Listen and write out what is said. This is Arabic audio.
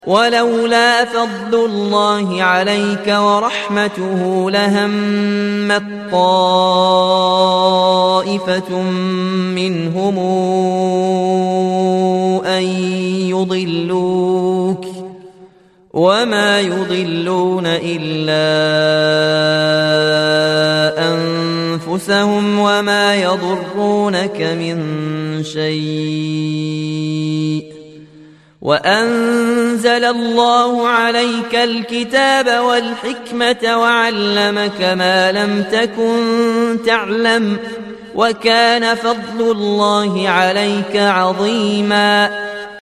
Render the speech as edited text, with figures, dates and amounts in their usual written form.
ولولا فضل الله عليك ورحمته لهمت طائفة منهم أن يضلوك وما يضلون إلا أنفسهم وما يضرونك من شيء وأنزل الله عليك الكتاب والحكمة وعلمك ما لم تكن تعلم وكان فضل الله عليك عظيما